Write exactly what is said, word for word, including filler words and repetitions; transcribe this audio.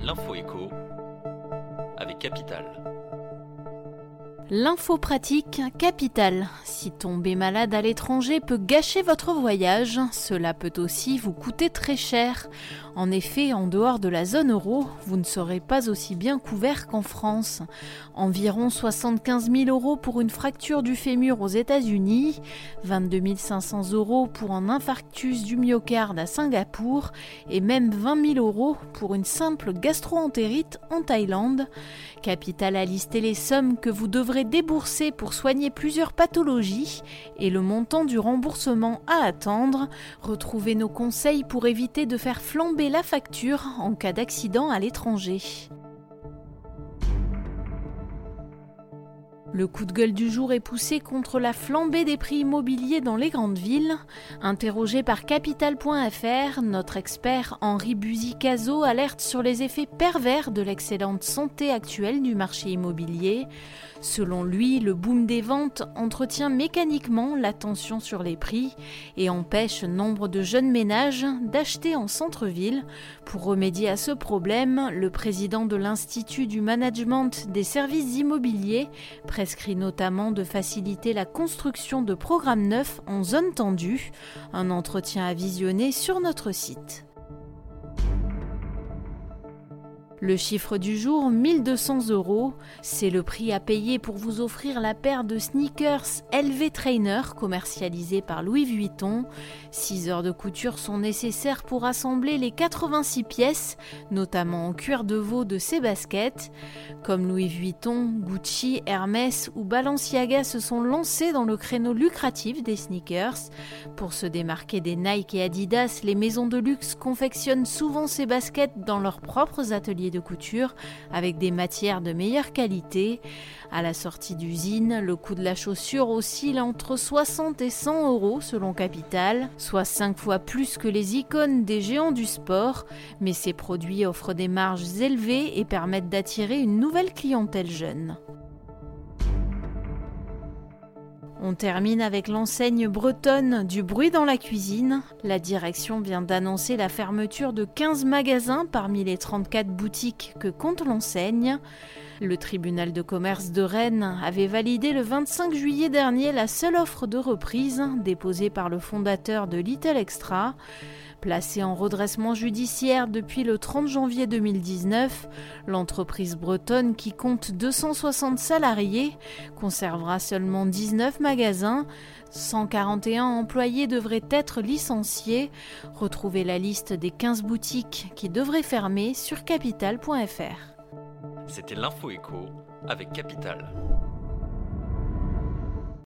L'info éco avec Capital. L'info pratique Capital. Si tomber malade à l'étranger peut gâcher votre voyage, cela peut aussi vous coûter très cher. En effet, en dehors de la zone euro, vous ne serez pas aussi bien couvert qu'en France. Environ soixante-quinze mille euros pour une fracture du fémur aux États-Unis, vingt-deux mille cinq cents euros pour un infarctus du myocarde à Singapour et même vingt mille euros pour une simple gastro-entérite en Thaïlande. Capital a listé les sommes que vous devrez débourser pour soigner plusieurs pathologies et le montant du remboursement à attendre. Retrouvez nos conseils pour éviter de faire flamber la facture en cas d'accident à l'étranger. Le coup de gueule du jour est poussé contre la flambée des prix immobiliers dans les grandes villes. Interrogé par Capital point F R, notre expert Henri Buzy-Cazot alerte sur les effets pervers de l'excellente santé actuelle du marché immobilier. Selon lui, le boom des ventes entretient mécaniquement la tension sur les prix et empêche nombre de jeunes ménages d'acheter en centre-ville. Pour remédier à ce problème, le président de l'Institut du management des services immobiliers prescrit notamment de faciliter la construction de programmes neufs en zone tendue. Un entretien à visionner sur notre site. Le chiffre du jour, mille deux cents euros. C'est le prix à payer pour vous offrir la paire de sneakers L V Trainer commercialisée par Louis Vuitton. six heures de couture sont nécessaires pour assembler les quatre-vingt-six pièces, notamment en cuir de veau de ces baskets. Comme Louis Vuitton, Gucci, Hermès ou Balenciaga se sont lancés dans le créneau lucratif des sneakers. Pour se démarquer des Nike et Adidas, les maisons de luxe confectionnent souvent ces baskets dans leurs propres ateliers de couture avec des matières de meilleure qualité. À la sortie d'usine, le coût de la chaussure oscille entre soixante et cent euros selon Capital, soit cinq fois plus que les icônes des géants du sport, mais ces produits offrent des marges élevées et permettent d'attirer une nouvelle clientèle jeune. On termine avec l'enseigne bretonne du bruit dans la cuisine. La direction vient d'annoncer la fermeture de quinze magasins parmi les trente-quatre boutiques que compte l'enseigne. Le tribunal de commerce de Rennes avait validé le vingt-cinq juillet dernier la seule offre de reprise déposée par le fondateur de Little Extra. Placée en redressement judiciaire depuis le trente janvier deux mille dix-neuf, l'entreprise bretonne, qui compte deux cent soixante salariés, conservera seulement dix-neuf magasins. cent quarante et un employés devraient être licenciés. Retrouvez la liste des quinze boutiques qui devraient fermer sur Capital point F R. C'était l'info éco avec Capital.